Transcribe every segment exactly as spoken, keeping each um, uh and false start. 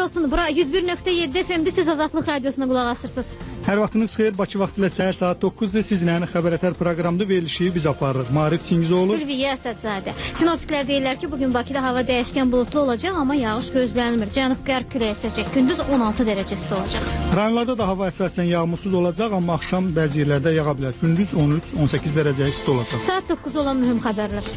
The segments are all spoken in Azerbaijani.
olsun. Bura yüz bir nöqtə yeddi F M-də siz Azadlıq Radiosuna qulaq asırsınız. Hər vaxtınız xeyir. Bakı vaxtı ilə səhər saat doqquzda sizlə xəbərətər proqramında verilişi biz aparırıq. Maarif Çingizoğlu. Ülviyə Əsədzadə. Sinoptiklər deyirlər ki, bugün Bakıda hava dəyişkən bulutlu olacaq, amma yağış gözlənilmir. Cənub-qərb küləyi əsəcək. Gündüz on altı dərəcə isti olacaq. Rayonlarda da hava əsasən yağmursuz olacaq, amma axşam bəzi yerlərdə yağa bilər. Gündüz on üç on səkkiz dərəcə isti olacaq. Saat doqquz olan mühüm xəbərlər.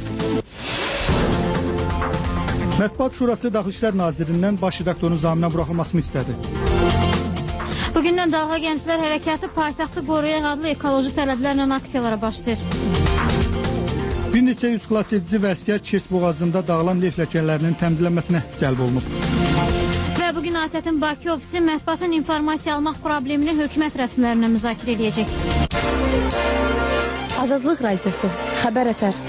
Mətbuat Şurası Daxili İşlər Nazirindən baş redaktorun zaminə buraxılmasını istədi. Bugündən Dalğa Gənclər Hərəkatı paytaxtı qoruyaq adlı ekoloji tələblərlə aksiyalara başlayır. Bir neçə yüz xilas edici və əsgər Kirs boğazında dağılan neft ləkələrinin təmizlənməsinə cəlb olunub. Və bugün A T T-in Bakı ofisi mətbuatın informasiya almaq problemini hökumət rəsmilərinə müzakirə edəcək. Azadlıq Radiosu, xəbər ətər.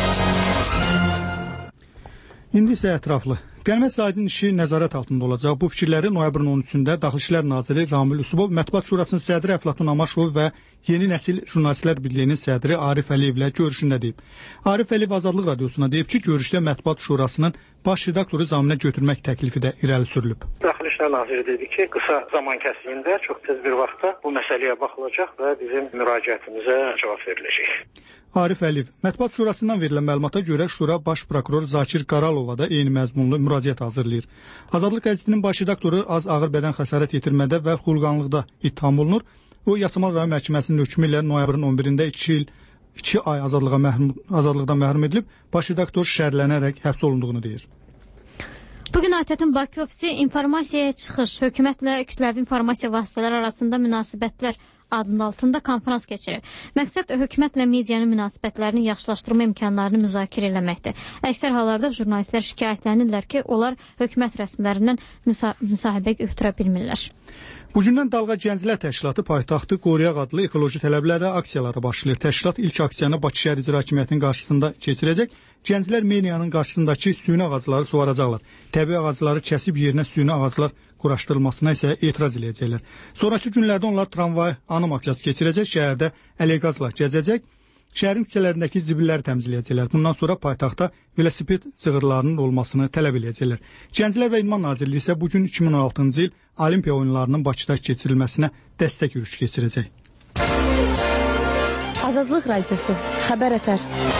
İndi isə ətraflı. Qənimət Zahidin işi nəzarət altında olacaq. Bu fikirləri noyabrın on üçündə Daxili İşlər Naziri Ramil Usubov, Mətbuat Şurasının sədri Əflatun Amaşov və Yeni Nəsil Jurnalistlər Birliyinin sədri Arif Əliyevlə görüşündə deyib. Arif Əliyev Azadlıq Radiosuna deyib ki, görüşdə Mətbuat Şurasının baş redaktoru zaminə götürmək təklifi də irəli sürülüb. Daxili İşlər Naziri dedi ki, qısa zaman kəsiliyində çox tez bir vaxtda bu məsələyə baxılacaq və bizim müraciətimizə cavab veriləcək. Arif Əliyev, Mətbuat Şurasından verilən məlumata görə Şura Baş Prokuror Zakir Qaralova da eyni məzmunlu müraciət hazırlayır. Azadlıq qəzetinin baş redaktoru az ağır bədən xəsarət yetirmədə və xulqanlıqda ittiham olunur. O, Yasamal rayon məhkəməsinin hökmü ilə noyabrın on birində iki il iki ay azadlığa məhrum, azadlıqdan məhrum edilib, baş redaktor şərlənərək həbs olunduğunu deyir. Bugün A T T-in Bakı ofisi informasiyaya çıxış, hökumətlə kütləvi informasiya vasitələri arasında münasibətlər adının altında konferans keçirir. Məqsəd hökumətlə medianın münasibətlərini yaxşılaşdırma imkanlarını müzakirə eləməkdir. Əksər hallarda jurnalistlər şikayətlənirlər ki, onlar hökumət rəsmilərindən müsa müsahibə götürə bilmirlər. Bugündən Dalğa Gənclər Təşkilatı paytaxtı qoruyaq adlı ekoloji tələblərlə aksiyalara başlayır. Təşkilat ilk aksiyanı Bakı şəhər icra hakimiyyətinin qarşısında keçirəcək. Gənclər medianın qarşısındakı süni ağacları suvaracaqlar. Təbii ağacları kəsib yerinə süni ağaclar quraşdırılmasına isə etiraz edəcəklər. Sonrakı günlərdə onlar tramvay anım aksiyası keçirəcək, şəhərdə əleyqazla gəzəcək, şəhərin küçələrindəki zibilləri təmizləyəcəklər. Bundan sonra paytaxtda velosiped cığırlarının olmasını tələb edəcəklər. Gənclər və İdman Nazirliyi isə bugün iki min on altıncı il Olimpiya oyunlarının Bakıda keçirilməsinə dəstək yürüyüşü keçirəcək. Azadlıq Radiosu, xəbər ətər.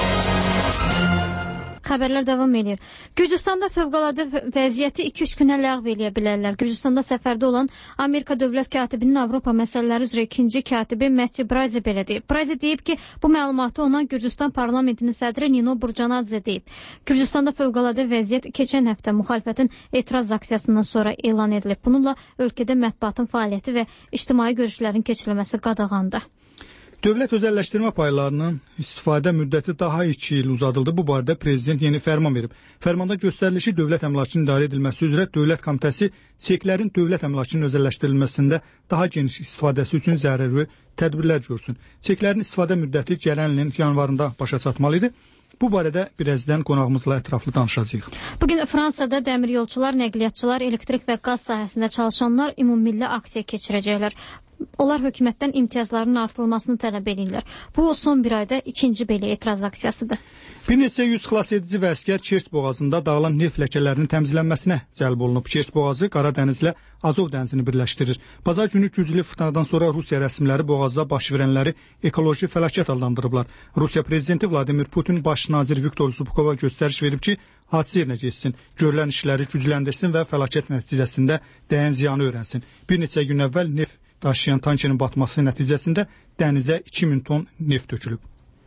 Xəbərlər davam edir. Gürcüstanda fövqəladə vəziyyəti iki üç günə ləğv eləyə bilərlər. Gürcüstanda səfərdə olan Amerika dövlət katibinin Avropa məsələləri üzrə ikinci katibi Matthew Braze belə deyib. Braze deyib ki, bu məlumatı ona Gürcüstan parlamentinin sədri Nino Burcanadze deyib. Gürcüstanda fövqəladə vəziyyət keçən həftə müxalifətin etiraz aksiyasından sonra elan edilib. Bununla ölkədə mətbuatın fəaliyyəti və ictimai görüşlərin keçirilməsi qadağandır. Dövlət özəlləşdirmə paylarının istifadə müddəti daha iki il uzadıldı. Bu barədə prezident yeni fərman verib. Fərmanda göstərilişi dövlət əmlakının idarə edilməsi üzrə Dövlət Komitəsi çeklərin dövlət əmlakının özəlləşdirilməsində daha geniş istifadəsi üçün zəruri tədbirlər görsün. Çeklərin istifadə müddəti gələn ilin yanvarında başa çatmalı idi. Bu barədə birazdan qonağımızla ətraflı danışacağıq. Bugün Fransada dəmir yolçular, nəqliyyatçılar, elektrik və qaz sahəsində çalışanlar ümummilli aksiya keçirəcəklər. Onlar hökumətdən imtiyazlarının artırılmasını tələb edirlər. Bu son bir ayda ikinci belə etiraz aksiyasıdır. Bir neçə yüz xilas edici və əsgər Kirs boğazında dağılan neft ləkələrinin təmizlənməsinə cəlb olunub. Kirs boğazı Qara dənizlə Azov dənizini birləşdirir. Bazar günü güclü fırtınadan sonra Rusiya rəsmiləri boğazda baş verənləri ekoloji fəlakət adlandırıblar. Rusiya prezidenti Vladimir Putin baş nazir Viktor Zubkova göstəriş verib ki, hadisə yerinə getsin, görülən işləri gücləndirsin və fəlakət nəticəsində dəyən ziyanı öyrənsin. Bir neçə gün əvvəl neft daşıyan tankerin batması nəticəsində dənizə iki min ton neft tökülüb.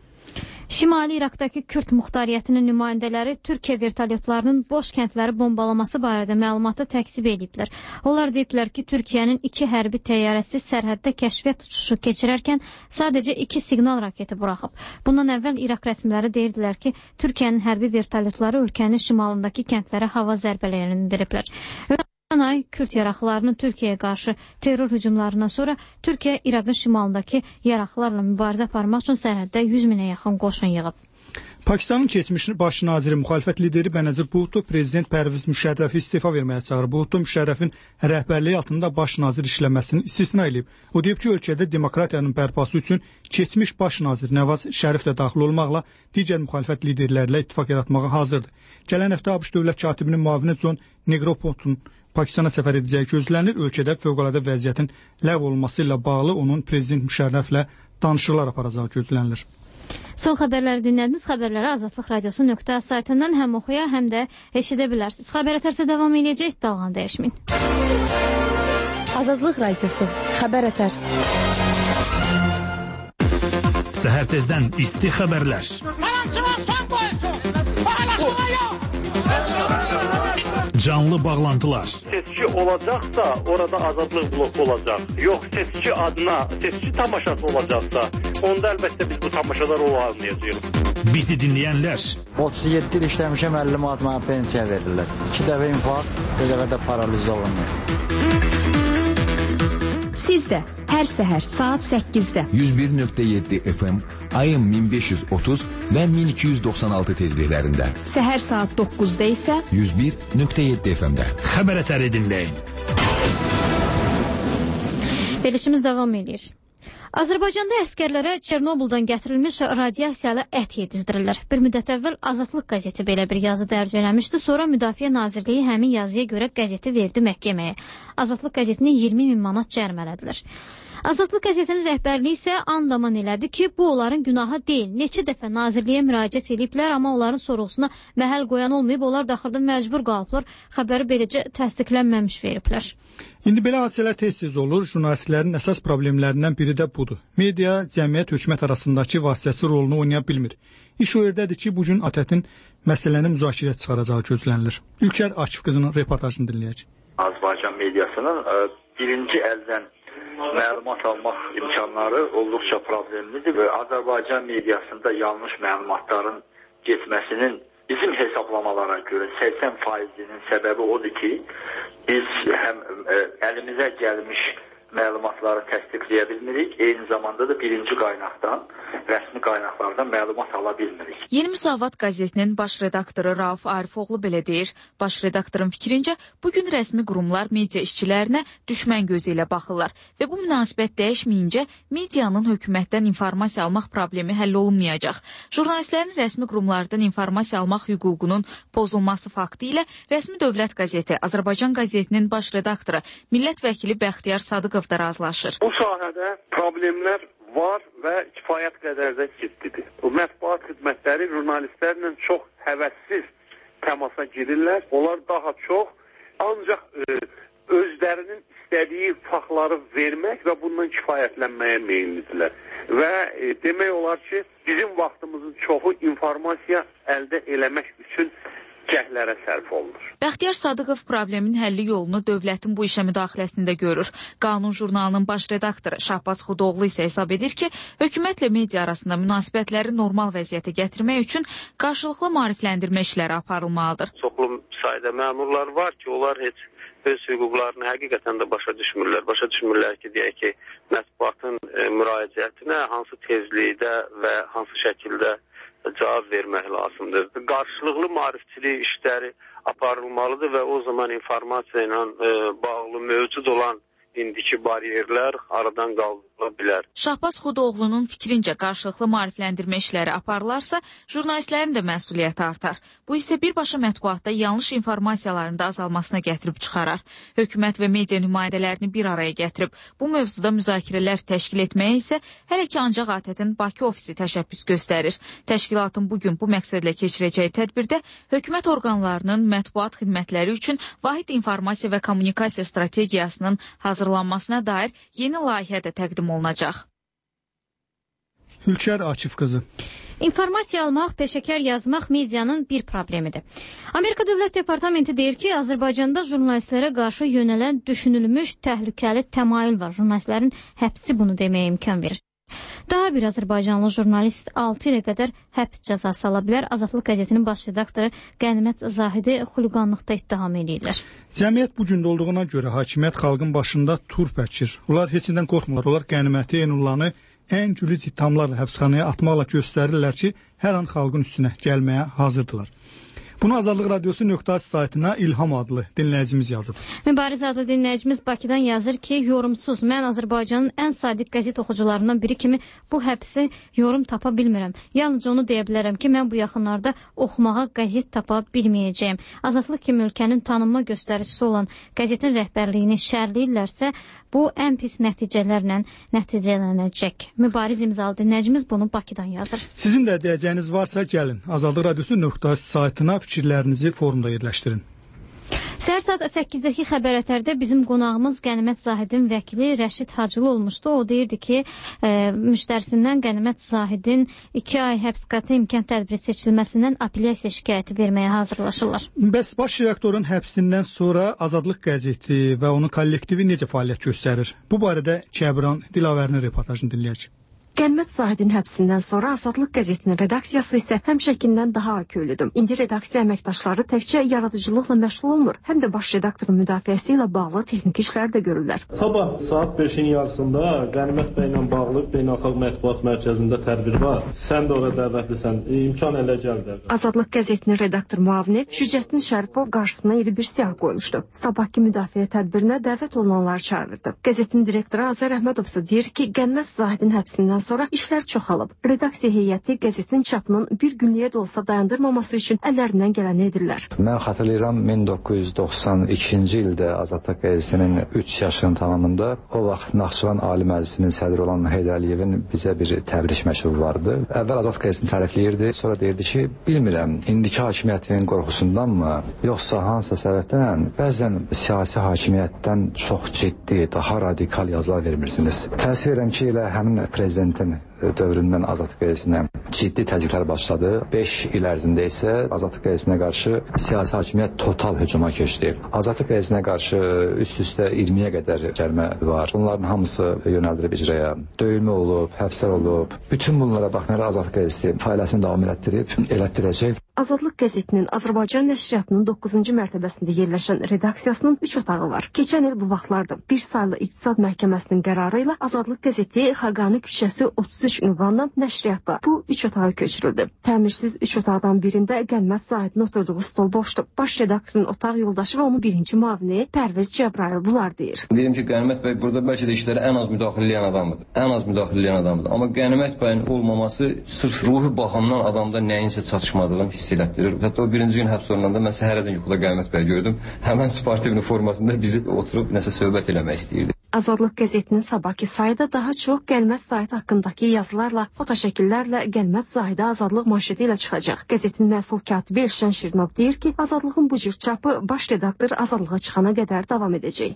Şimali İraqdakı Kürd muxtariyyətinin nümayəndələri Türkiyə vertolyotlarının boş kəndləri bombalaması barədə məlumatı təkzib ediblər. Onlar deyiblər ki, Türkiyənin iki hərbi təyyarəsi sərhəddə kəşfiyyat uçuşu keçirərkən sadəcə iki siqnal raketi buraxıb. Bundan əvvəl İraq rəsmiləri deyirdilər ki, Türkiyənin hərbi vertolyotları ölkənin şimalındakı kəndlərə hava zərbələrini endiriblər. Ötən ay Kürd yaraqlarının Türkiyəyə qarşı terror hücumlarından sonra Türkiyə İraqın şimalındakı yaraqlarla mübarizə aparmaq üçün sərhəddə yüz minə yaxın qoşun yığıb. Pakistanın keçmiş baş naziri müxalifət lideri Benazir Bhutto prezident Pərviz Müşərrəfi istefa verməyə çağırıb. Bhutto Müşərrəfin rəhbərliyi altında baş nazir işləməsini istisna edib. O deyib ki, ölkədə demokratiyanın bərpası üçün keçmiş baş nazir Nəvaz Şərif də daxil olmaqla digər müxalifət liderlərlə ittifaq yaratmağa hazırdır. Gələn həftə ABŞ dövlət katibinin müavini John Negropoltun Pakistana səfər edəcəyi gözlənilir. Ölkədə fövqəladə vəziyyətin ləğv olunması ilə bağlı onun prezident Müşərrəflə danışıqlar aparacağı gözlənilir. Son xəbərləri dinlədiniz. Xəbərləri Azadlıq Radiosu nöqtə saytından həm oxuya, həm də eşidə bilərsiniz. Xəbər ətərsə davam edəcək, dalğan dəyişməyin. Azadlıq Radiosu. Xəbər ətər. Səhər tezdən isti xəbərlər. Canlı bağlantılar. Seçki olacaqsa, orada azadlıq bloku olacaq. Yox, seçki adına, seçki tamaşası olacaqsa, onda əlbəttə biz bu tamaşalar olmayacağıq. Bizi dinləyənlər. otuz yeddi il işləmişəm, əlli manat mənə pensiya verirlər. İki dəfə infarkt, bir dəfə də paraliz olunur. Siz də hər səhər saat səkkizdə yüz bir nöqtə yeddi F M, ayın min beş yüz otuz və min iki yüz doxsan altı tezliklərində. Səhər saat doqquzda isə yüz bir nöqtə yeddi F M-də. Xəbər ətəri dinləyin. Verilişimiz davam edir. Azərbaycanda əskərlərə Çernobıldan gətirilmiş radiasiyalı ət yedizdirilir. Bir müddət əvvəl Azadlıq qəzeti belə bir yazı dərc eləmişdi. Sonra Müdafiə Nazirliyi həmin yazıya görə qəzeti verdi məhkəməyə. Azadlıq qəzetini iyirmi min manat cərimələdilər. Azadlıq qəzetinin rəhbərliyi isə andaman elədi ki, bu onların günahı deyil. Neçə dəfə nazirliyə müraciət ediblər, amma onların sorğusuna məhəl qoyan olmayıb. Onlar daxildə məcbur qalıblar. Xəbəri beləcə təsdiqlənməmiş veriblər. İndi belə hadisələr tez-tez olur. Jurnalistlərin əsas problemlərindən biri də budur. Media, cəmiyyət, hökumət arasındakı vasitəsi rolunu oynaya bilmir. İş o yerdədir ki, bugün ATƏT-in məsələni müzakirə çıxaracağı gözlənilir. Ülkər Akif qızının reportajını dinləyək. Azərbaycan mediasının birinci əldən məlumat almaq imkanları olduqca problemlidir və Azərbaycan mediasında yanlış məlumatların getməsinin bizim hesablamalara görə səksən faizinin səbəbi odur ki, biz həm əlimizə gəlmiş məlumatları təsdiqləyə bilmirik, eyni zamanda da birinci qaynaqdan, rəsmi qaynaqlardan məlumat ala bilmirik. Yeni Müsavat qəzetinin baş redaktoru Rauf Arifoğlu belə deyir. Baş redaktorun fikrincə, bugün rəsmi qurumlar media işçilərinə düşmən gözü ilə baxırlar və bu münasibət dəyişməyincə medianın hökumətdən informasiya almaq problemi həll olunmayacaq. Jurnalistlərin rəsmi qurumlardan informasiya almaq hüququnun pozulması faktı ilə rəsmi dövlət qəzeti Azərbaycan qəzetinin baş redaktoru, millət vəkili Bəxtiyar Sadıq da razılaşır. Bu sahədə problemlər var və kifayət qədər də ciddidir. Bu mətbuat xidmətləri jurnalistlərlə çox həvəssiz təmasa girirlər. Onlar daha çox ancaq e, özlərinin istədiyi faktları vermək və bundan kifayətlənməyə meyillidirlər. Və e, demək olar ki, bizim vaxtımızın çoxu informasiya əldə eləmək üçün cəhlərə sərf olunur. Bəxtiyar Sadıqov problemin həlli yolunu dövlətin bu işə müdaxiləsində görür. Qanun jurnalının baş redaktoru Şahbaz Xudoğlu isə hesab edir ki, hökumətlə media arasında münasibətləri normal vəziyyətə gətirmək üçün qarşılıqlı maarifləndirmə işləri aparılmalıdır. Çoxlu sayda məmurlar var ki, onlar heç öz hüquqlarını həqiqətən də başa düşmürlər. Başa düşmürlər ki, deyək ki, mətbuatın e, müraciətinə hansı tezlikdə və hansı şəkildə cavab vermək lazımdır. Qarşılıqlı maarifçilik işləri aparılmalıdır və o zaman informasiya ilə e, bağlı mövcud olan indiki bariyerlər aradan qaldırıla bilər. Şahbaz Xudoğlu'nun fikrincə qarşılıqlı maarifləndirmə işləri aparılarsa, jurnalistlərin də məsuliyyəti artar. Bu isə birbaşa mətbuatda yanlış informasiyaların da azalmasına gətirib çıxarar. Hökumət və media nümayəndələrini bir araya gətirib bu mövzuda müzakirələr təşkil etməyə isə hələ ki ancaq ATƏT-in Bakı ofisi təşəbbüs göstərir. Təşkilatın bugün bu məqsədlə keçirəcəyi tədbirdə hökumət orqanlarının mətbuat xidmətləri üçün vahid informasiya və kommunikasiya strategiyasının hazırlanmasına dair yeni layihə də təqdim olunacaq. Ülkər Akif qızı. İnformasiya almaq, peşəkar yazmaq medianın bir problemidir. Amerika Dövlət Departamenti deyir ki, Azərbaycanda jurnalistlərə qarşı yönələn düşünülmüş təhlükəli təmayül var. Jurnalistlərin həbsi bunu deməyə imkan verir. Daha bir Azərbaycanlı jurnalist altı ilə qədər həbs cəzası ala bilər. Azadlıq qəzetinin baş redaktoru Qənimət Zahidi xuliqanlıqda ittiham edirlər. Cəmiyyət bu gündə olduğuna görə hakimiyyət xalqın başında turp əkir. Onlar heç nədən qorxmurlar. Onlar Qəniməti, Eynullanı ən gülüc ithamlarla həbsxanaya atmaqla göstərirlər ki, hər an xalqın üstünə gəlməyə hazırdılar. Bunu Azadlıq Radiosu nöqtə saytına İlham adlı dinləyicimiz yazıb. Mübariz adlı dinləyicimiz Bakıdan yazır ki, yorumsuz, mən Azərbaycanın ən sadiq qəzet oxucularından biri kimi bu həbsi yorum tapa bilmirəm. Yalnızca onu deyə bilərəm ki, mən bu yaxınlarda oxumağa qəzet tapa bilməyəcəyim. Azadlıq kimi ölkənin tanınma göstəricisi olan qəzetin rəhbərliyini şərləyirlərsə, bu ən pis nəticələrlə nəticələnəcək. Mübariz imzalı dinləyicimiz bunu Bakıdan yazır. Sizin də deyəcəyiniz varsa gəlin. Azadlıq Radiosu nöqtə saytına fikirlərinizi forumda yerləşdirin. Səhər saat səkkizdə xəbər ətərdə bizim qonağımız Qənimət Zahidin vəkili Rəşid Hacılı olmuşdu. O deyirdi ki, e, müştərisindən Qənimət Zahidin iki ay həbs qəti imkan tədbiri seçilməsindən apellyasiya şikayəti verməyə hazırlaşırlar. Bəs baş redaktorun həbsindən sonra Azadlıq qəzeti və onun kollektivi necə fəaliyyət göstərir? Bu barədə Kəbran Dilavərinin reportajını dinləyək. Qənimət Zahidin həbsindən sonra Azadlıq qəzetinin redaksiyası isə həmişəkindən daha köylüdür. İndi redaksiya əməkdaşları təkcə yaradıcılıqla məşğul olmur, həm də baş redaktorun müdafiəsi ilə bağlı texniki işlər də görürlər. Sabah saat beşin yarısında Qənimət bəylə bağlı Beynəlxalq Mətbuat Mərkəzində tədbir var. Sən də ora dəvətlisən. İmkan elə gəl də. Azadlıq qəzetinin redaktor müavini Şücəttin Şərifov qarşısına iri bir siyah qoymuşdu. Sabahki müdafiə tədbirinə dəvət olunanlar çağırırdı. Qəzetin direktoru Azər Əhmədov isə deyir ki, Qənimət Zahidin həbsindən sonra işlər çoxalıb. Redaksiya heyəti qəzetin çapının bir günlüyə də olsa dayandırmaması üçün əllərindən gələni edirlər. Mən xatırlayıram min doqquz yüz doxsan ikinci ildə Azadlıq qəzetinin üç yaşının tamamında o vaxt Naxçıvan Ali Məclisinin sədri olan Heydər Əliyevin bizə bir təbrik məktubu vardı. Əvvəl Azadlıq qəzetini tərifləyirdi, sonra deyirdi ki, bilmirəm, indiki hakimiyyətin qorxusundanmı, yoxsa hansısa səbəbdən bəzən siyasi hakimiyyətdən çox ciddi, daha radikal yazılar vermirsiniz. Təəssüf edirəm ki, elə həmin prezident dövründən Azadlıq qəzetinə ciddi təzyiqlər başladı. beş il ərzində isə Azadlıq qəzetinə qarşı siyasi hakimiyyət total hücuma keçdi. Azadlıq qəzetinə qarşı üst-üstə iyirmiyə qədər cərimə var. Bunların hamısı yönəldilib icraya. Döyülmə olub, həbslər olub. Bütün bunlara baxmayaraq Azadlıq qəzeti fəaliyyətini davam elətdirib, elətdirəcək. Azadlıq qəzetinin Azərbaycan nəşriyyatının doqquzuncu mərtəbəsində yerləşən redaksiyasının üç otağı var. Keçən il bu vaxtlarda bir saylı İqtisad Məhkəməsinin qərarı ilə Azadlıq qəzeti Xaqani küçəsi otuz üç ünvandan nəşriyyatda bu üç otağı köçürüldü. Təmirsiz üç otaqdan birində Qənimət Zahidin oturduğu stol boşdur. Baş redaktorun otaq yoldaşı və onun birinci müavini Pərviz Cəbrayıl bunlar deyir. Deyim ki, Qənimət bəy burada bəlkə də işlərə ən az müdaxilə edən adamdır. Ən az müdaxilə edən adamdır. Amma Qənimət bəyin olmaması sırf ruhi baxımdan adamda nəyinsə çatışmadığını hiss elətdirir. Hətta o birinci gün həbs olunanda mən səhərəcən yuxuda Qənimət bəy gördüm. Həmən sportiv formasında bizi oturub nəsə söhbət eləmək istəyirdi. Azadlıq qəzetinin sabahki sayda daha çox Qənimət Zahid haqqındakı yazılarla, fotoşəkillərlə Qənimət Zahidə Azadlıq manşeti ilə çıxacaq. Qəzetin məsul katibi Elşən Şirinov deyir ki, Azadlığın bu cür çapı baş redaktor azadlığa çıxana qədər davam edəcək.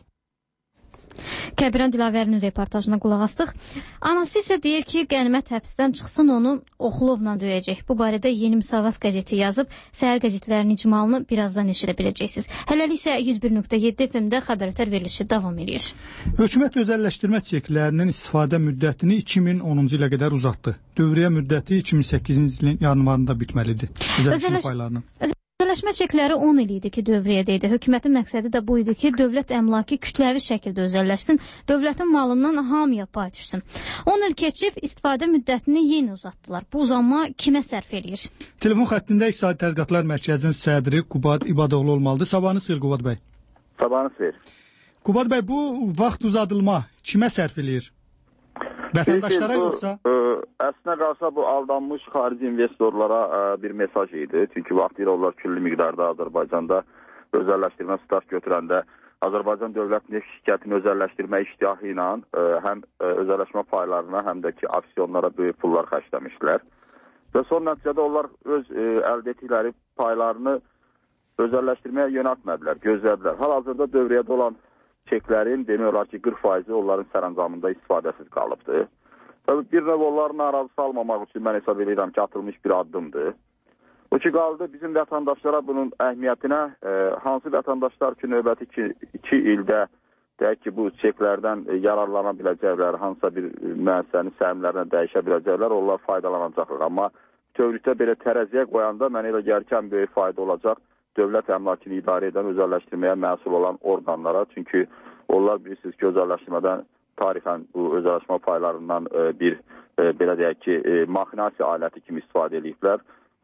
Kəbran Dilavərinin reportajına qulaq astıq. Anası isə deyir ki, Qənimət həbsdən çıxsın, onu oxlovla döyəcək. Bu barədə Yeni Müsavat qəzeti yazıb, səhər qəzetlərinin icmalını birazdan eşidə biləcəksiniz. Hələlik isə yüz bir nöqtə yeddi F M-də xəbərətər verilişi davam edir. Hökumət özəlləşdirmə çeklərinin istifadə müddətini iki min onuncu ilə qədər uzatdı. Dövriyyə müddəti iki min səkkizinci ilin yanvarında bitməlidir. Özəlləşmə paylarının. Özəlləşmə çekləri on il idi ki, dövriyyədə idi. Hökumətin məqsədi də bu idi ki, dövlət əmlakı kütləvi şəkildə özəlləşsin, dövlətin malından hamıya pay düşsün. on il keçib istifadə müddətini yenə uzatdılar. Bu uzanma kimə sərf eləyir? Telefon xəttində İqtisadi Tədqiqatlar Mərkəzinin sədri Qubad İbadoğlu olmalıdır. Sabahınız xeyir Qubad bəy. Sabahınız xeyir. Qubad bəy, bu vaxt uzadılma kimə sərf eləyir? Vətəndaşlara yoxsa? Ə, əslində qalsa bu aldanmış xarici investorlara ə, bir mesaj idi. Çünki vaxtilə onlar küllü miqdarda Azərbaycanda özəlləşdirmə start götürəndə Azərbaycan Dövlət Neft Şirkətini özəlləşdirmə iştiyahı ilə ə, həm ə, özəlləşmə paylarına, həm də ki aksiyonlara böyük pullar xərcləmişdilər. Və son nəticədə onlar öz ə, əldə etdikləri paylarını özəlləşdirməyə yönəltmədilər, gözlədilər. Hal-hazırda dövriyyədə olan çeklərin demək olar ki, qırx faizi onların sərəncamında istifadəsiz qalıbdır. Tabii bir növ onları narazı salmamaq üçün mən hesab edirəm ki, atılmış bir addımdır. O ki, qaldı bizim vətəndaşlara bunun əhmiyyətinə, e, hansı vətəndaşlar ki, növbəti iki, iki ildə deyək ki, bu çeklərdən yararlana biləcəklər, hansısa bir müəssisənin səhmlərinə dəyişə biləcəklər, onlar faydalanacaqlar. Amma bütövlükdə belə tərəziyə qoyanda mən elə gəlkən böyük fayda olacaq dövlət əmlakını idarə edən, özəlləşdirməyə məsul olan orqanlara. Çünki onlar bilirsiniz ki, özəlləşdirmədən tarixən bu özəlləşmə paylarından e, bir, e, belə deyək ki, e, maxinasiya aləti kimi istifadə ediblər.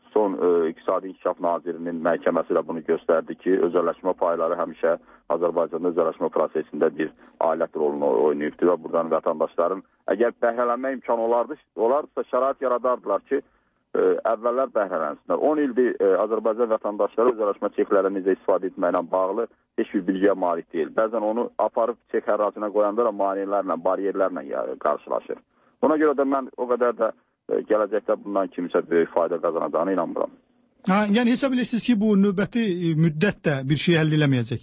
son e, İqtisadi İnkişaf Nazirinin məhkəməsi də bunu göstərdi ki, özəlləşmə payları həmişə Azərbaycanda özəlləşmə prosesində bir alət rolunu oynayıbdır və buradan vətəndaşların əgər bəhrələnmə imkanı olardı, olarsa şərait yaradardılar ki, e, əvvəllər bəhrələnsinlər. on ildir e, Azərbaycan vətəndaşları özəlləşmə çekləri necə istifadə etməklə bağlı heç bir bilgiyə malik deyil. Bəzən onu aparıb çek hərracinə qoyanda da maneələrlə, bariyerlərlə qarşılaşır. Buna görə də mən o qədər də e, gələcəkdə bundan kimisə böyük fayda qazanacağına inanmıram. Ha, yəni hesab edirsiniz ki, bu növbəti müddət də bir şey həll eləməyəcək?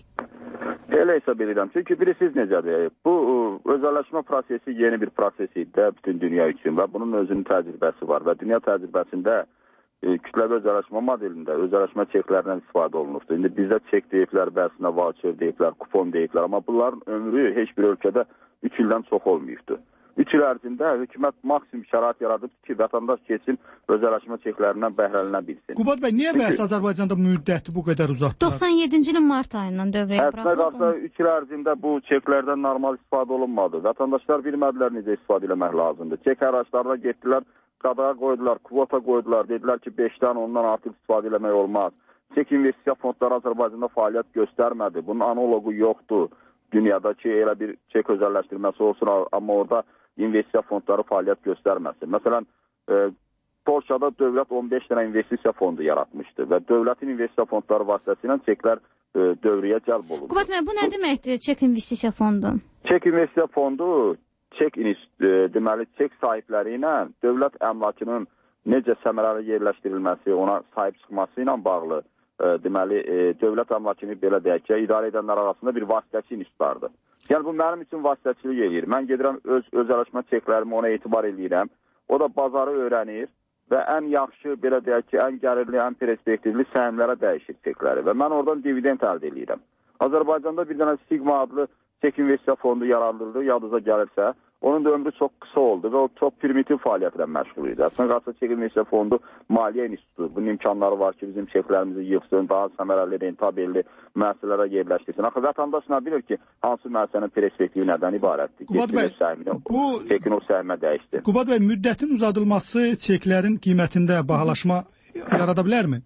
Elə hesab edirəm. Çünki bilirsiniz necədir? Bu özəlləşmə prosesi yeni bir proses idi bütün dünya üçün və bunun özünün təcrübəsi var və dünya təcrübəsində e, kütləvi özəlləşmə modelində özəlləşmə çeklərindən istifadə olunubdur. İndi bizdə çek deyiblər, bəzisinə voucher deyiblər, kupon deyiblər, amma bunların ömrü heç bir ölkədə üç ildən çox olmayıbdır. üç il ərzində hökumət maksimum şərait yaradıb ki, vətəndaş keçsin, özəlləşmə çeklərindən bəhrələnə bilsin. Qubad bəy, niyə bəs Azərbaycanda müddəti bu qədər uzatdılar? doxsan yeddinci ilin mart ayından dövrəyə buraxıldı. Əslində qalsa üç il ərzində bu çeklərdən normal istifadə olunmadı. Vətəndaşlar bilmədilər necə istifadə eləmək lazımdır. Çek hərraçlarına getdilər, qadağa qoydular, kvota qoydular, dedilər ki, beşdən ondan artıq istifadə eləmək olmaz. Çek investisiya fondları Azərbaycanda fəaliyyət göstərmədi. Bunun analogu yoxdur. Dünyadakı elə bir çek özəlləşdirməsi olsun, amma orada investisiya fondları fəaliyyət göstərməsin. Məsələn, e, Polşada dövlət on beş dənə investisiya fondu yaratmışdı və dövlətin investisiya fondları vasitəsilə çeklər e, dövrəyə cəlb olundu. Qubad bəy, bu nə deməkdir çek investisiya fondu? Çek investisiya fondu, çek, e, deməli, çek sahibləri ilə dövlət əmlakının necə səmərəli yerləşdirilməsi, ona sahib çıxması ilə bağlı e, deməli, e, dövlət əmlakını belə deyək ki, idarə edənlər arasında bir vasitəçi institutlardır. Yəni bu mənim üçün vasitəçilik edir. Mən gedirəm öz özəlləşmə çeklərimi ona etibar edirəm. O da bazarı öyrənir və ən yaxşı, belə deyək ki, ən gəlirli, ən perspektivli səhmlərə dəyişir çekləri və mən oradan dividend əldə edirəm. Azərbaycanda bir dənə Sigma adlı çek investisiya fondu yaradıldı, yadınıza gəlirsə. Onun da ömrü çox qısa oldu və o çox primitiv fəaliyyətlə məşğul idi. Əslində qalsa çek investisiya fondu maliyyə institutu. Bunun imkanları var ki, bizim çeklərimizi yığsın, daha səmərəli, rentabelli müəssisələrə yerləşdirsin. Axı vətəndaş nə bilir ki, hansı müəssisənin perspektivi nədən ibarətdir? Qubad bəy, bu çekin o səhmə dəyişdi. Qubad bəy, müddətin uzadılması çeklərin qiymətində bahalaşma yarada bilərmi?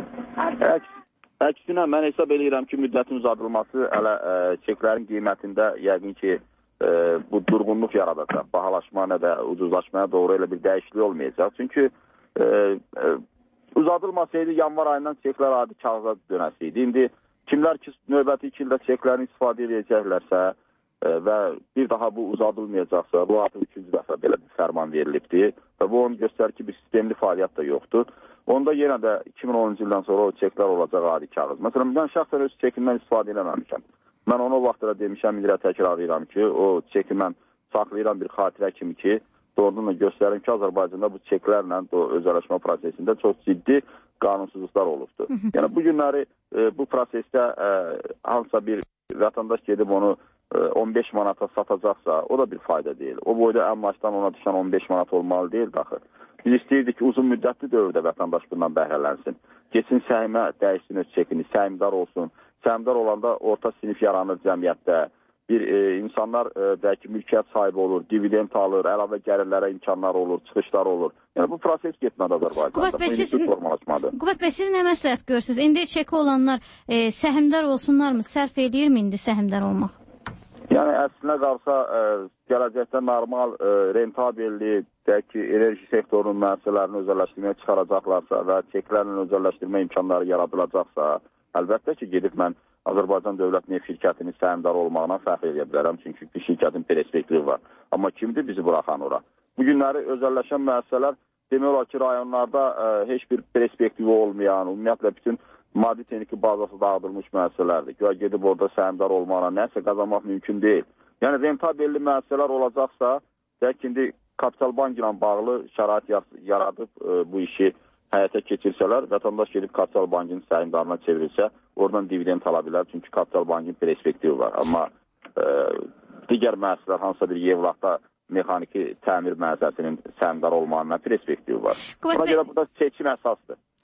Əks, əksinə mən hesab edirəm ki, müddətin uzadılması hələ ə, çeklərin qiymətində yəqin ki, E, bu durğunluq yaradacaq. Bahalaşma nə də ucuzlaşmaya doğru elə bir dəyişiklik olmayacaq. Çünki e, e, uzadılmasaydı yanvar ayından çeklər adi kağıza dönəsiydi. İndi kimlər ki növbəti iki ildə çeklərini istifadə edəcəklərsə e, və bir daha bu uzadılmayacaqsa, bu artıq üçüncü dəfə belə bir fərman verilibdir və bu onu göstərir ki, bir sistemli fəaliyyət də yoxdur. Onda yenə də iki min onuncu ildən sonra o çeklər olacaq adi kağız. Məsələn, mən şəxsən öz çekimdən istifadə eləməmişəm. Mən onu o vaxtda demişəm, indirə təkrarlayıram ki, o çeki mən saxlayıram bir xatirə kimi ki, doğrudan da göstərim ki, Azərbaycanda bu çeklərlə özəlləşmə prosesində çox ciddi qanunsuzluqlar olubdur. Yəni, bu günləri e, bu prosesdə e, hansısa bir vətəndaş gedib onu e, on beş manata satacaqsa, o da bir fayda deyil. O boyda əmlakdan ona düşən on beş manat olmalı deyil daxı. Biz istəyirdik ki, uzun müddətli dövrdə vətəndaş bundan bəhrələnsin. Geçsin səhmə dəyişsin öz çekini, səhmdar olsun. Səhmdar olanda orta sinif yaranır cəmiyyətdə. Bir e, insanlar e, bəlkə mülkiyyət sahibi olur, dividend alır, əlavə gəlirlərə imkanlar olur, çıxışlar olur. Yəni bu proses getmədi Azərbaycanda. Qubad bəy, siz, Qubad bəy, siz nə məsləhət görürsünüz? İndi çeki olanlar e, səhmdar olsunlarmı? Sərf edirmi indi səhmdar olmaq? Yəni əslində qalsa e, gələcəkdə normal, e, rentabelli, deyək ki, enerji sektorunun müəssisələrini özəlləşdirməyə çıxaracaqlarsa və çeklərlə özəlləşdirmə imkanları yaradılacaqsa, əlbəttə ki, gedib mən Azərbaycan Dövlət Neft şirkətinin səhmdar olmağına fəxr edə bilərəm, çünki bir şirkətin perspektivi var. Amma kimdir bizi buraxan ora? Bu günləri özəlləşən müəssisələr demək olar ki, rayonlarda ə, heç bir perspektivi olmayan, ümumiyyətlə bütün maddi texniki bazası dağıdılmış müəssisələrdir. Güya gedib orada səhmdar olmaqla nəsə qazanmaq mümkün deyil. Yəni rentabelli müəssisələr olacaqsa, deyək ki, indi Kapital Bank ilə bağlı şərait yaradıb ə, bu işi həyata keçirsələr, vətəndaş gedib Kapital Bankın səhmdarına çevrilsə, oradan dividend ala bilər, çünki Kapital Bankın perspektivi var. Amma e, digər müəssisələr hansısa bir Yevlaxda mexaniki təmir müəssisəsinin səhmdar olmağına perspektivi var. Buna görə burada seçim əsasdır.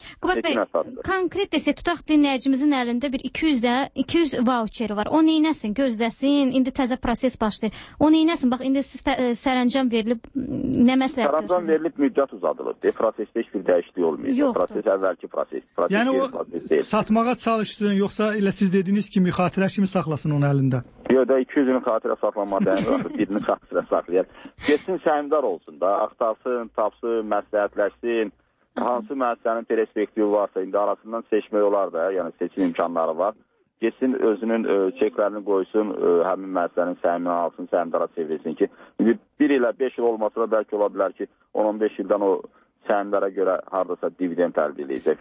Qubad bəy, konkret desək, tutaq dinləyicimizin əlində bir iki yüz voucheri var. O neynəsin, gözləsin, indi təzə proses başlayır. O neynəsin, bax, indi siz sərəncam verilib, nə məsləhət görürsünüz? Sərəncam verilib, müddət uzadılıb. E, prosesdə heç bir dəyişiklik olmayacaq. Yoxdur. Proses əvvəlki proses. proses yəni o proses satmağa çalışsın, yoxsa elə siz dediyiniz kimi xatirə kimi saxlasın onun əlində? Yox da iki yüzünün xatirə saxlanmadı, birini xatirə saxlayır. Geçsin səhmdar olsun da, axtarsın, tapsın, məsləhətləşsin. Hansı müəssisənin perspektivi varsa, indi arasından seçmək olar da, yəni seçim imkanları var. Geçsin özünün e, çeklərini qoysun, e, həmin müəssisənin səhmini alsın, səhmdara çevrilsin ki, indi bir ilə beş il olmasa da bəlkə ola bilər ki, on on beş ildən o səhmlərə görə haradasa dividend əldə edəcək.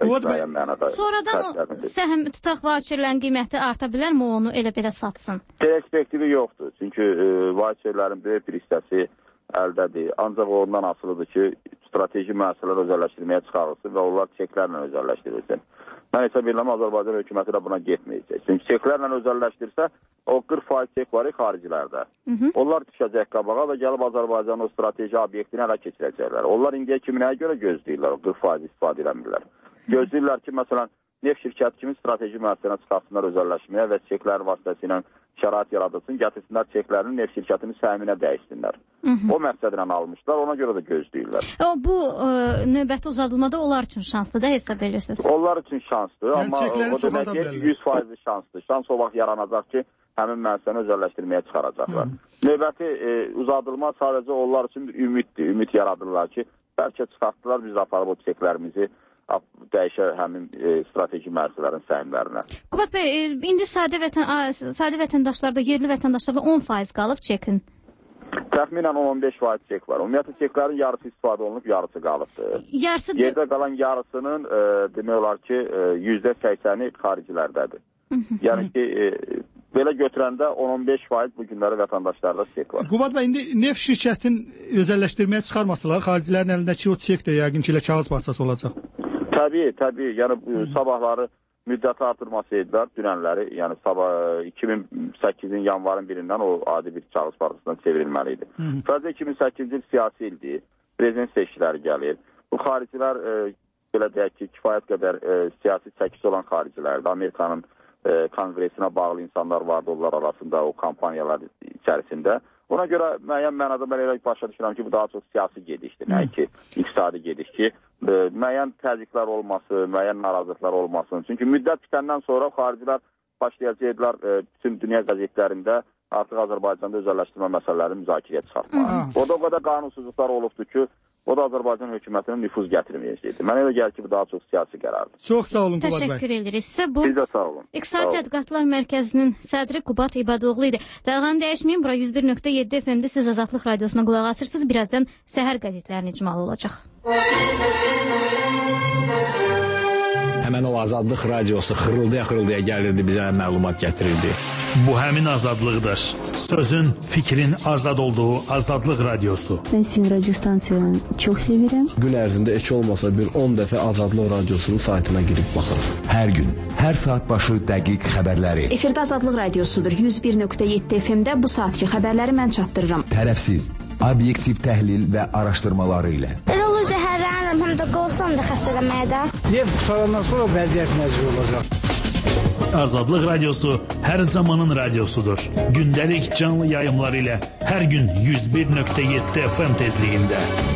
Sonradan o səhm tutaq voucherlərin qiyməti arta bilərmi, onu elə belə satsın? Perspektivi yoxdur, çünki e, voucherlərin böyük bir hissəsi əldədir. Ancaq ondan asılıdır ki, strateji müəssisələr özəlləşdirməyə çıxarılsın və onlar çeklərlə özəlləşdirilsin. Mən hesab edirəm, Azərbaycan hökuməti də buna getməyəcək. Çünki çeklərlə özəlləşdirsə, o qırx faiz çek var xaricilərdə. Hı -hı. Onlar düşəcək qabağa və gəlib Azərbaycanın o strateji obyektini ələ keçirəcəklər. Onlar indiyə kimi nəyə görə gözləyirlər, o qırx faiz istifadə edəmirlər. Gözləyirlər ki, məsələn, neft şirkəti kimi strateji müəssisəyə çıxartsınlar özəlləşməyə və çeklər vasitəsilə şərait yaradılsın, gətirsinlər çeklərini neft şirkətinin səhminə dəyişsinlər. Hı -hı. O məqsədlə almışlar, ona görə də gözləyirlər. O, bu ə, növbəti uzadılmada onlar üçün şanslı da hesab edirsiniz? Onlar üçün şanslı, yəni, amma o demək ki, yüz faiz şanslı. Şans o vaxt yaranacaq ki, həmin müəssisəni özəlləşdirməyə çıxaracaqlar. Hı -hı. Növbəti e, uzadılma sadəcə onlar üçün bir ümiddir, ümid yaradırlar ki, bəlkə çıxartdılar, biz aparıb o çeklərimizi dəyişər həmin e, strateji müəssisələrin səhmlərinə. Qubad bəy, e, indi sadə, vətən, sadə vətəndaşlarda, yerli vətəndaşlarda on faiz qalıb çekin. Təxminən on on beş faiz çek var. Ümumiyyətlə çeklərin yarısı istifadə olunub, yarısı qalıbdır. Yarısı... Yerdə qalan yarısının e, demək olar ki, yüzdə səksəni xaricilərdədir. Hı -hı. Yəni ki, e, belə götürəndə on on beş faiz bu günləri vətəndaşlarda çek var. Qubad bəy, indi neft şirkətin özəlləşdirməyə çıxarmasalar, xaricilərin əlindəki o çek də yəqin ki, ilə kağız parçası olacaq. Təbii, təbii. Yəni bu sabahları müddəti artırması edilər, dünənləri. Yəni sabah iki min səkkizin yanvarın birindən o adi bir kağız parçasından çevrilməli idi. Sadəcə iki min səkkizinci il siyasi ildir. Prezident seçkiləri gəlir. Bu xaricilər e, belə deyək ki, kifayət qədər e, siyasi çəkisi olan xaricilərdir. Amerikanın e, kongresinə bağlı insanlar vardı onlar arasında o kampaniyalar içərisində. Ona görə müəyyən mənada mən elə başa düşürəm ki, bu daha çox siyasi gedişdir, nə ki, iqtisadi gediş ki, e, müəyyən təzyiqlər olması, müəyyən narazılıqlar olmasın. Çünki müddət bitəndən sonra xaricilər başlayacaqlar e, bütün dünya qəzetlərində artıq Azərbaycanda özəlləşdirmə məsələlərini müzakirəyə çıxartmağa. O da o qədər qanunsuzluqlar olubdur ki, o da Azərbaycan hökumətinin nüfuz gətirməyəcəkdir. Mənə elə gəlir ki, bu daha çox siyasi qərardır. Çox sağ olun Qubad bəy. Təşəkkür edirik sizə. Bu Biz də sağ olun. İqtisadi Tədqiqatlar Mərkəzinin sədri Qubad İbadoğlu idi. Dağını dəyişməyin, bura yüz bir nöqtə yeddi F M-də siz Azadlıq Radiosuna qulaq asırsınız. Birazdan səhər qəzetlərinin icmalı olacaq. Həmən o Azadlıq Radiosu xırıldaya-xırıldaya gəlirdi, bizə məlumat gətirirdi. Bu həmin azadlıqdır. Sözün, fikrin azad olduğu Azadlıq Radiosu. Ben sizin radyo stansiyanı çok severim. Gün ərzində heç olmasa bir on dəfə Azadlıq Radiosunun saytına girib baxırım. Hər gün, hər saat başı dəqiq xəbərləri. Efirdə Azadlıq Radiosudur. yüz bir nöqtə yeddi F M-də bu saatki xəbərləri mən çatdırıram. Tərəfsiz, obyektiv təhlil və araşdırmaları ilə. Elə olur zəhərlənirəm, həm də qorxuram da xəstələməyə də. Neft qutarandan sonra vəziyyət nəzir olacaq. Azadlıq Radiosu hər zamanın radiosudur. Gündəlik canlı yayımlar ilə hər gün yüz bir nöqtə yeddi F M tezliyində.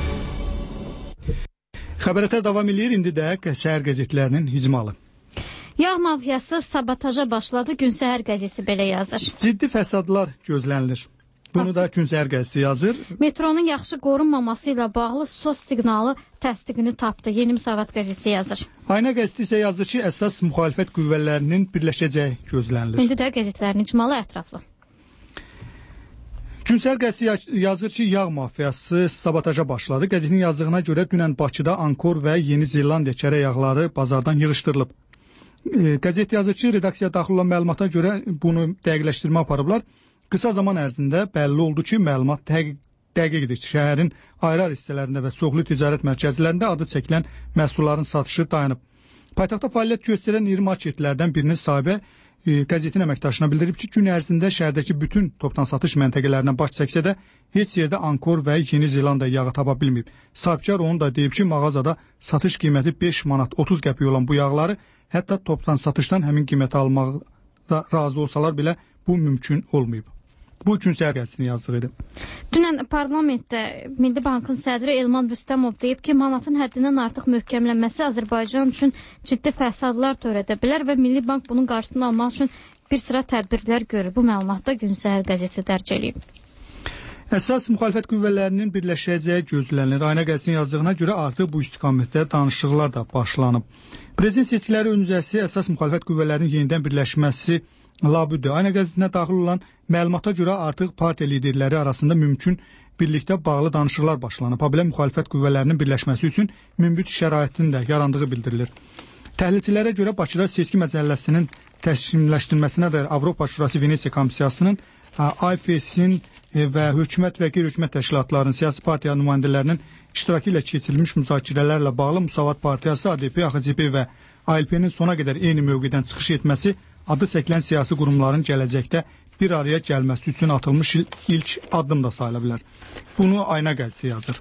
Xəbərətər davam edir, indi də səhər qəzetlərinin icmalı. Yağ mafiyası sabotaja başladı, Gün Səhər qəzeti belə yazır. Ciddi fəsadlar gözlənilir. Bunu da Gün Səhər qəzeti yazır. Metronun yaxşı qorunmaması ilə bağlı sos siqnalı təsdiqini tapdı. Yeni Müsavat qəzeti yazır. Ayna qəzeti isə yazır ki, əsas müxalifət qüvvələrinin birləşəcəyi gözlənilir. İndi də qəzetlərin icmalı ətraflı. Gün Səhər qəzeti yazır ki, yağ mafiyası sabotaja başladı. Qəzetin yazdığına görə dünən Bakıda Ankor və Yeni Zelandiya kərə yağları bazardan yığışdırılıb. Qəzet yazır ki, redaksiyaya daxil olan məlumata görə bunu dəqiqləşdirmə aparıblar. Qısa zaman ərzində bəlli oldu ki, məlumat dəqiq, dəqiqdir. Şəhərin ayrı-ayrı hissələrində və çoxlu ticarət mərkəzlərində adı çəkilən məhsulların satışı dayanıb. Paytaxtda fəaliyyət göstərən iri marketlərdən birinin sahibi qəzetin əməkdaşına bildirib ki, gün ərzində şəhərdəki bütün topdan satış məntəqələrindən baş çəksə də heç yerdə Ankor və Yeni Zelandiya yağı tapa bilməyib. Sahibkar onu da deyib ki, mağazada satış qiyməti beş manat otuz qəpik olan bu yağları hətta topdan satışdan həmin qiyməti almağa razı olsalar belə bu mümkün olmayıb. Bu gün səhər qəzetini yazdığı idi. Dünən parlamentdə Milli Bankın sədri Elman Rüstəmov deyib ki, manatın həddindən artıq möhkəmlənməsi Azərbaycan üçün ciddi fəsadlar törədə bilər və Milli Bank bunun qarşısını almaq üçün bir sıra tədbirlər görür. Bu məlumatda Gün Səhər qəzeti dərc edib. Əsas müxalifət qüvvələrinin birləşəcəyi gözlənilir. Ayna qəzetinin yazdığına görə artıq bu istiqamətdə danışıqlar da başlanıb. Prezident seçkiləri öncəsi əsas müxalifət qüvvələrinin yenidən birləşməsi labüddür. Ayna qəzetinə daxil olan məlumata görə artıq partiya liderləri arasında mümkün birlikdə bağlı danışıqlar başlanıb. Habelə müxalifət qüvvələrinin birləşməsi üçün münbit şəraitin də yarandığı bildirilir. Təhlilçilərə görə Bakıda seçki məcəlləsinin təşkilləşdirilməsinə dair Avropa Şurası Venesiya Komissiyasının, I F S-in və hökumət və qeyri-hökumət təşkilatlarının, siyasi partiya nümayəndələrinin iştirakı ilə keçirilmiş müzakirələrlə bağlı Müsavat Partiyası, A D P, A X C P və A L P-nin sona qədər eyni mövqedən çıxış etməsi adı çəkilən siyasi qurumların gələcəkdə bir araya gəlməsi üçün atılmış ilk addım da sayıla bilər. Bunu Ayna qəzeti yazır.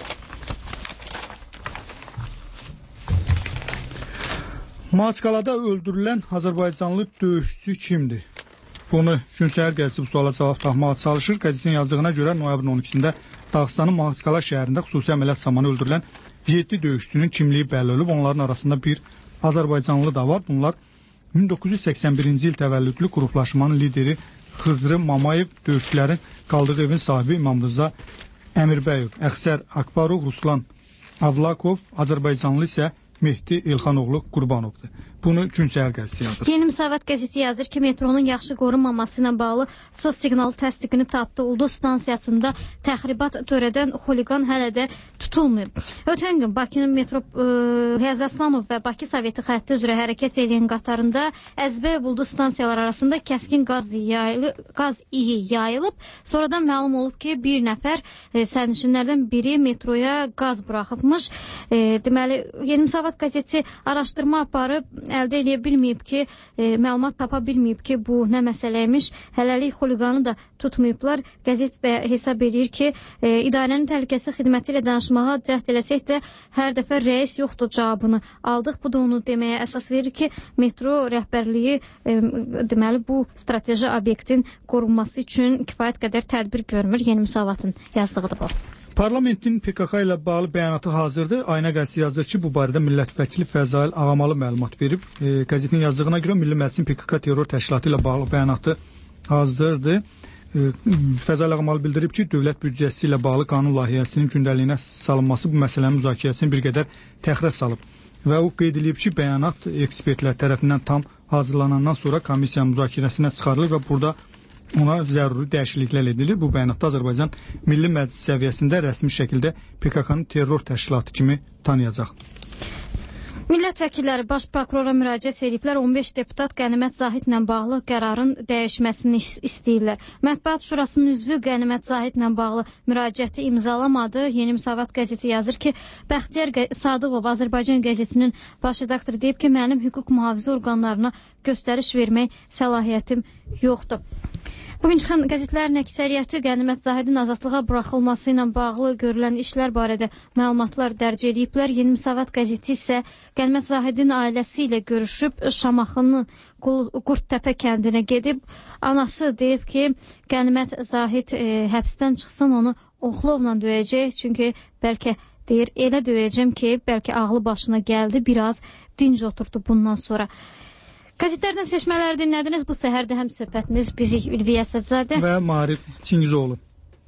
Maçqalada öldürülən Azərbaycanlı döyüşçü kimdir? Bunu Gün Səhər qəzeti bu suala cavab tapmağa çalışır. Qəzetin yazdığına görə noyabrın on ikisində Dağıstanın Maçqala şəhərində xüsusi əməliyyat zamanı öldürülən yeddi döyüşçünün kimliyi bəlli olub. Onların arasında bir Azərbaycanlı da var. Bunlar min doqquz yüz səksən birinci il təvəllüdlü qruplaşmanın lideri Xızrı Mamayev, döyüşçülərin qaldığı evin sahibi İmamrıza Əmirbəyov, Əxsər Akbarov, Ruslan Avlakov, Azərbaycanlı isə Mehdi İlxanoğlu Qurbanovdur. Bunu Gün Səhər qəzeti yazır. Yeni Müsavat qəzeti yazır ki, metronun yaxşı qorunmaması ilə bağlı sos siqnalı təsdiqini tapdı. Ulduz stansiyasında təxribat törədən xuliqan hələ də tutulmayıb. Ötən gün Bakının metro Həyazaslanov və Bakı Soveti xətti üzrə hərəkət edən qatarında Əzbə və Ulduz stansiyaları arasında kəskin qaz, yayılı, qaz iyi yayılıb. Sonradan məlum olub ki, bir nəfər e, sərnişinlərdən biri metroya qaz buraxıbmış. E, deməli, Yeni Müsavat qəzeti araşdırma aparıb əldə edə bilməyib ki, e, məlumat tapa bilməyib ki, bu nə məsələymiş. Hələlik xuliqanı da tutmayıblar. Qəzet də hesab edir ki, e, idarənin təhlükəsizlik xidməti ilə danışmağa cəhd eləsək də hər dəfə rəis yoxdur cavabını aldıq. Bu da onu deməyə əsas verir ki, metro rəhbərliyi e, deməli bu strateji obyektin qorunması üçün kifayət qədər tədbir görmür. Yeni Müsavatın yazdığıdır bu. Parlamentin P K K ilə bağlı bəyanatı hazırdır. Ayna qəzeti yazır ki, bu barədə millət vəkili Fəzail Ağamalı məlumat verib. E, qəzetin yazdığına görə Milli Məclisin P K K terror təşkilatı ilə bağlı bəyanatı hazırdır. E, Fəzail Ağamalı bildirib ki, dövlət büdcəsi ilə bağlı qanun layihəsinin gündəliyinə salınması bu məsələnin müzakirəsini bir qədər təxirə salıb. Və o qeyd edib ki, bəyanat ekspertlər tərəfindən tam hazırlanandan sonra komissiyanın müzakirəsinə çıxarılır və burada ona zəruri dəyişikliklər edilir. Bu bəyanatda Azərbaycan Milli Məclis səviyyəsində rəsmi şəkildə P K K-nı terror təşkilatı kimi tanıyacaq. Millət vəkilləri baş prokurora müraciət ediblər. on beş deputat Qənimət Zahidlə bağlı qərarın dəyişməsini istəyirlər. Mətbuat Şurasının üzvü Qənimət Zahidlə bağlı müraciəti imzalamadı. Yeni Müsavat qəzeti yazır ki, Bəxtiyar Sadıqov Azərbaycan qəzetinin baş redaktoru deyib ki, mənim hüquq mühafizə orqanlarına göstəriş vermək səlahiyyətim yoxdur. Bugün çıxan qəzetlərin əksəriyyəti Qənimət Zahidin azadlığa buraxılması ilə bağlı görülən işlər barədə məlumatlar dərc ediblər. Yeni Müsavat qəzeti isə Qənimət Zahidin ailəsi ilə görüşüb Şamaxının Qurttəpə kəndinə gedib. Anası deyib ki, Qənimət Zahid e, həbsdən çıxsın, onu oxlovla döyəcək. Çünki bəlkə deyir, elə döyəcəm ki, bəlkə ağlı başına gəldi, biraz dinc oturdu bundan sonra. Qəzetlərdən seçmələri dinlədiniz. Bu səhərdə həm söhbətiniz bizi Ülviyə Əsədzadə və Marif Çingizoğlu.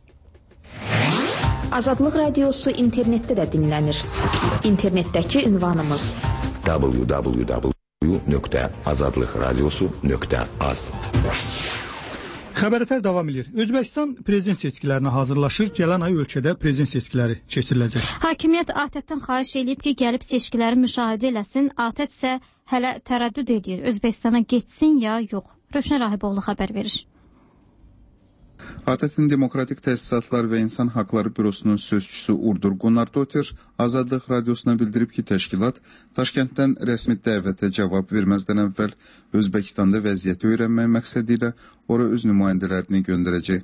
Azadlıq radiosu internetdə də dinlənir. İnternetdəki ünvanımız w w w nöqtə azadlıq radiosu nöqtə az. Xəbərətər davam edir. Özbəkistan prezident seçkilərinə hazırlaşır. Gələn ay ölkədə prezident seçkiləri keçiriləcək. Hakimiyyət ATƏT-dən xahiş edib ki, gəlib seçkiləri müşahidə eləsin. ATƏT isə hələ tərəddüd edir. Özbəkistana getsin ya yox. Rövşən Rahiboğlu xəbər verir. ATƏT-in Demokratik Təsisatlar və İnsan Haqları Bürosunun sözçüsü Urdur Gunardotir Azadlıq Radiosuna bildirib ki, təşkilat Daşkənddən rəsmi dəvətə cavab verməzdən əvvəl Özbəkistanda vəziyyəti öyrənmək məqsədi ilə ora öz nümayəndələrini göndərəcək.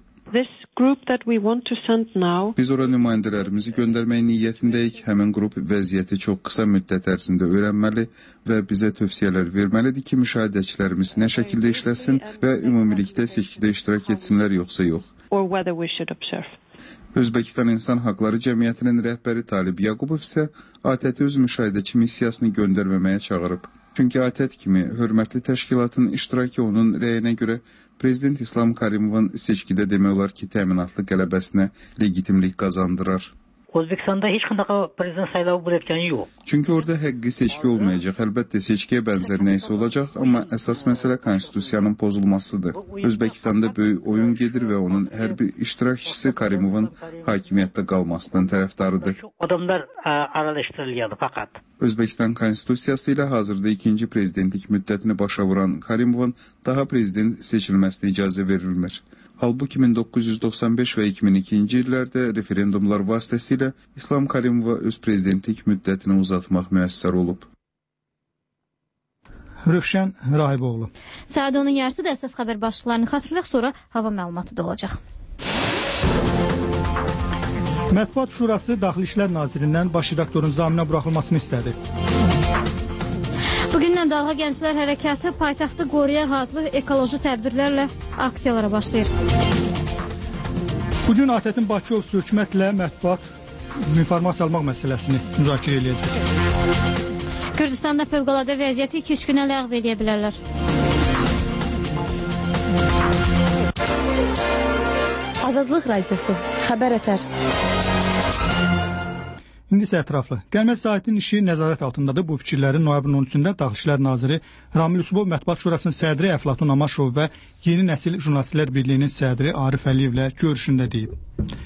Biz ora nümayəndələrimizi göndərmək niyyətindəyik. Həmin qrup vəziyyəti çox qısa müddət ərzində öyrənməli və bizə tövsiyələr verməlidir ki, müşahidəçilərimiz nə şəkildə işləsin və ümumilikdə seçkidə iştirak etsinlər yoxsa yox. Özbəkistan İnsan Haqları Cəmiyyətinin rəhbəri Talib Yaqubov isə ATƏT öz müşahidəçi missiyasını göndərməməyə çağırıb. Çünki ATƏT kimi hörmətli təşkilatın iştirakı onun rəyinə görə Prezident İslam Karimovun seçkidə demək olar ki, təminatlı qələbəsinə legitimlik qazandırar. Özbekistanda heç qanday prezident saylavı bo'layotgani yo'q. Çünki orada həqiqi seçki olmayacaq. Əlbəttə seçkiyə bənzər nəyisə olacaq, amma əsas məsələ konstitusiyanın pozulmasıdır. Özbəkistanda böyük oyun gedir və onun hər bir iştirakçısı Karimovun hakimiyyətdə qalmasının tərəfdarıdır. Adamlar araşdırılıyor faqat. Özbəkistan konstitusiyası ilə hazırda ikinci prezidentlik müddətini başa vuran Karimovun daha prezident seçilməsinə icazə verilmir. Halbuki min doqquz yüz doxsan beş və iki min ikinci illərdə referendumlar vasitəsilə İslam Karimova öz prezidentlik müddətini uzatmaq müəssər olub. Rövşən Rahiboğlu. Saat onun yarısı da əsas xəbər başlıqlarını xatırlayaq, sonra hava məlumatı da olacaq. Mətbuat Şurası Daxili İşlər Nazirindən baş redaktorun zaminə buraxılmasını istədi. Bugündən Dalğa Gənclər Hərəkatı paytaxtı qoruyaq adlı ekoloji tədbirlərlə aksiyalara başlayır. Bugün ATƏT-in Bakı ofisi hökumətlə mətbuat informasiya almaq məsələsini müzakirə edəcək. Gürcüstanda fövqəladə vəziyyəti iki üç günə ləğv edə bilərlər. Azadlıq Radiosu, xəbər ətər. İndi isə ətraflı. Gəlmə saatinin işi nəzarət altındadır. Bu fikirlərin noyabrın on üçündə Daxili İşlər Naziri Ramil Yusubov, Mətbuat Şurasının sədri Əflatun Amaşov və Yeni Nəsil Jurnalistlər Birliyinin sədri Arif Əliyevlə görüşündə deyib.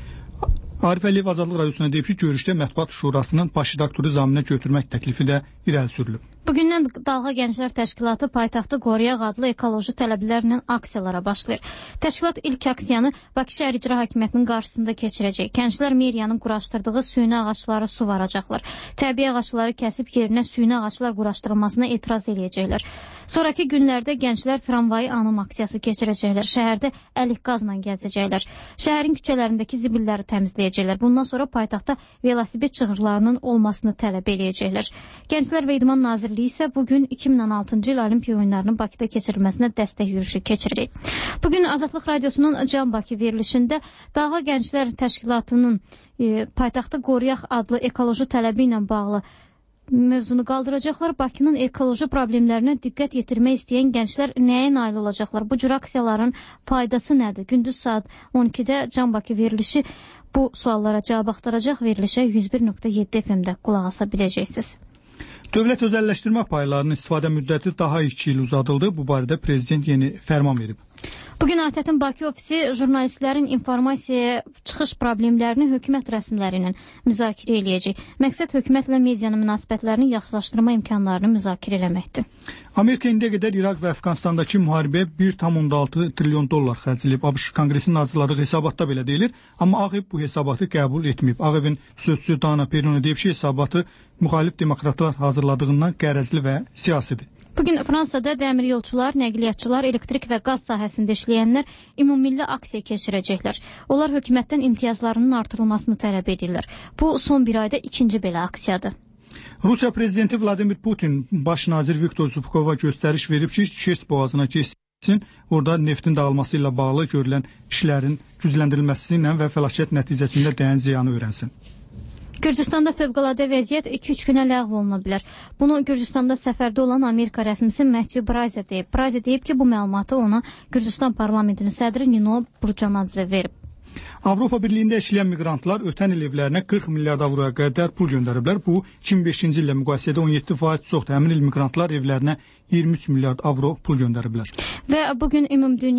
Arif Əliyev Azadlıq Radiosuna deyib ki, görüşdə Mətbuat Şurasının baş redaktoru zaminə götürmək təklifi də irəli sürülüb. Bugündən Dalğa Gənclər Təşkilatı paytaxtı qoruyaq adlı ekoloji tələblərlə aksiyalara başlayır. Təşkilat ilk aksiyanı Bakı Şəhər İcra Hakimiyyətinin qarşısında keçirəcək. Gənclər meriyanın quraşdırdığı süni ağacları suvaracaqlar. Təbii ağacları kəsib yerinə süni ağaclar quraşdırılmasına etiraz edəcəklər. Sonraki günlərdə gənclər tramvayı anım aksiyası keçirəcəklər. Şəhərdə əlik qazla gəzəcəklər. Şəhərin küçələrindəki zibilləri təmizləyəcəklər. Bundan sonra paytaxtda velosiped çığırlarının olmasını tələb edəcəklər. Gənclər və İdman Nazirliyi isə bugün iki min on altıncı il Olimpiya oyunlarının Bakıda keçirilməsinə dəstək yürüyüşü keçirəcək. Bugün Azadlıq Radiosunun Can Bakı verilişində Dalğa Gənclər Təşkilatının e, paytaxtı qoruyaq adlı ekoloji tələbi ilə bağlı mövzunu qaldıracaqlar. Bakının ekoloji problemlərinə diqqət yetirmək istəyən gənclər nəyə nail olacaqlar? Bu cür aksiyaların faydası nədir? Gündüz saat on ikidə Can Bakı verilişi bu suallara cavab axtaracaq. Verilişə yüz bir nöqtə yeddi F M-də qulaq asa biləcəksiniz. Dövlət özəlləşdirmə paylarının istifadə müddəti daha iki il uzadıldı. Bu barədə prezident yeni fərman verib. Bugün ATƏT-in Bakı ofisi jurnalistlərin informasiyaya çıxış problemlərini hökumət rəsmiləri ilə müzakirə eləyəcək. Məqsəd hökumətlə medianın münasibətlərini yaxşılaşdırma imkanlarını müzakirə eləməkdir. Amerika indiyə qədər İraq və Əfqanistandakı müharibəyə bir tam on altı trilyon dollar xərcləyib. ABŞ Konqresinin hazırladığı hesabatda belə deyilir. Amma Ağ Ev bu hesabatı qəbul etməyib. Ağ Evin sözçüsü Dana Perino deyib ki, hesabatı müxalif demokratlar hazırladığından qərəzli və siyasidir. Bugün Fransada dəmir yolçular, nəqliyyatçılar, elektrik və qaz sahəsində işləyənlər ümumilli aksiya keçirəcəklər. Onlar hökumətdən imtiyazlarının artırılmasını tələb edirlər. Bu son bir ayda ikinci belə aksiyadır. Rusiya prezidenti Vladimir Putin baş nazir Viktor Zubkova göstəriş verib ki, Kers boğazına keçsin, orada neftin dağılması ilə bağlı görülən işlərin gücləndirilməsi ilə və fəlakət nəticəsində dəyən ziyanı öyrənsin. Gürcüstanda fövqəladə vəziyyət iki üç günə ləğv oluna bilər. Bunu Gürcüstanda səfərdə olan Amerika rəsmisi Matthew Braze deyib. Braze deyib ki, bu məlumatı ona Gürcüstan parlamentinin sədri Nino Burcanadze verib. Avropa Birliyində işləyən miqrantlar ötən il evlərinə qırx milyard avroya qədər pul göndəriblər. Bu iki min beşinci illə müqayisədə on yeddi faiz çoxdur. Həmin il miqrantlar evlərinə iyirmi üç milyard avro pul göndəriblər. Və bugün ümumdünya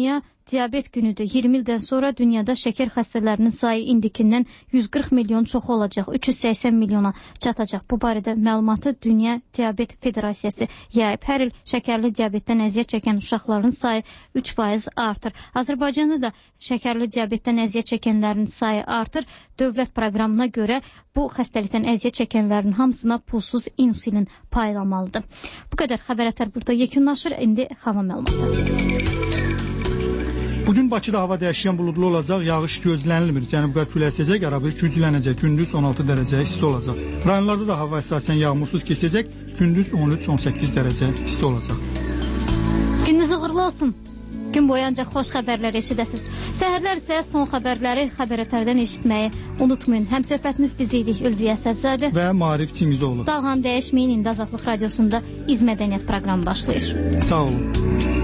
diabet günüdür. iyirmi ildən sonra dünyada şəkər xəstələrinin sayı indikindən yüz qırx milyon çox olacaq, üç yüz səksən milyona çatacaq. Bu barədə məlumatı Dünya Diabet Federasiyası yayıb. Hər il şəkərli diabetdən əziyyət çəkən uşaqların sayı üç faiz artır. Azərbaycanda da şəkərli diabetdən əziyyət çəkənlərin sayı artır. Dövlət proqramına görə bu xəstəlikdən əziyyət çəkənlərin hamısına pulsuz insulin paylanmalıdır. Bu qədər xəbər ətər burada yekunlaşır. İndi hava məlumatı. Bugün Bakıda hava dəyişkən buludlu olacaq, yağış gözlənilmir. Cənub-qərb küləyi əsəcək, arabir güclənəcək, gündüz on altı dərəcə isti olacaq. Rayonlarda da hava əsasən yağmursuz keçəcək, gündüz on üç on səkkiz dərəcə isti olacaq. Gününüz uğurlu olsun. Gün boyu ancaq xoş xəbərlər eşidəsiniz. Səhərlər isə son xəbərləri Xəbər Ətərdən eşitməyi unutmayın. Həmsöhbətiniz biz idik Ülviyə Əsədzadə və Maarif Çingizoğlu. Dalğanı dəyişməyin, indi Azadlıq Radiosunda İz Mədəniyyət proqramı başlayır. Sağ olun.